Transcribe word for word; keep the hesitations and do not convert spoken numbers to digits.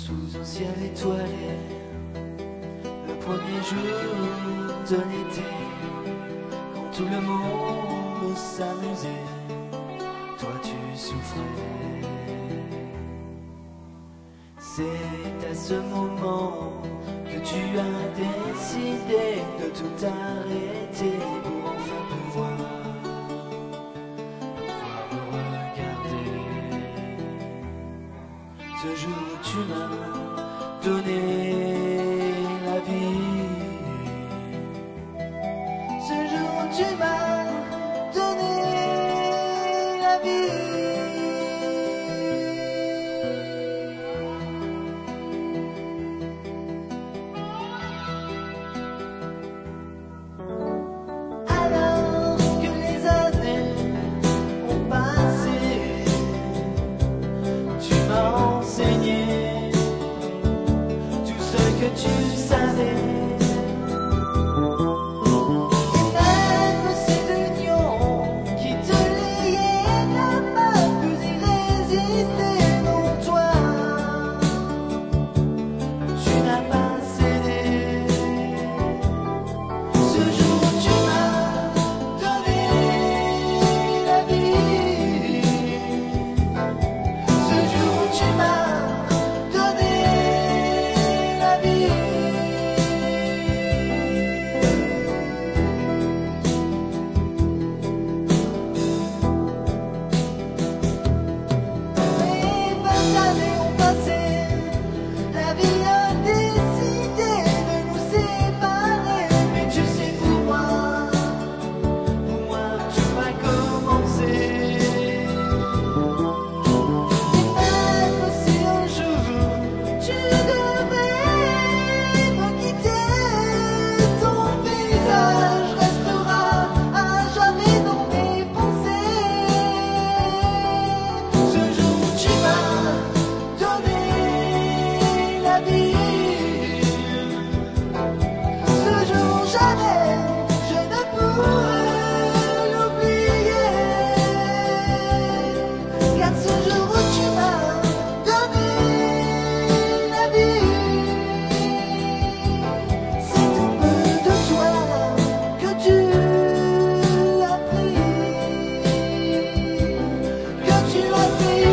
Sous un ciel étoilé, le premier jour de l'été, quand tout le monde s'amusait, toi tu souffrais. C'est à ce moment que tu as décidé de tout arrêter pour enfin pouvoir, pouvoir me regarder. Ce jour où tu m'as donné la vie, ce jour où tu m'as donné la vie. Alors que les années ont passé, tu m'as enseigné tout ce que tu savais. Et même cette union qui te liait n'a pas pu y résister, non toi, tu n'as pas cédé. Ce jour où tu m'as donné la vie, ce jour où tu m'as donné la vie. Et vingt années ont passé, la vie a décidé de nous séparer. Mais tu sais, pour moi, pour moi tout va commencer. Et même si un jour tu devais me quitter, ton visage restera à jamais dans mes pensées. Ce jour où tu m'as donné la vie, ce jour jamais je ne pourrai l'oublier. Car ce jour où tu m'as donné la vie, c'est un peu de toi que tu as pris, que tu as pris.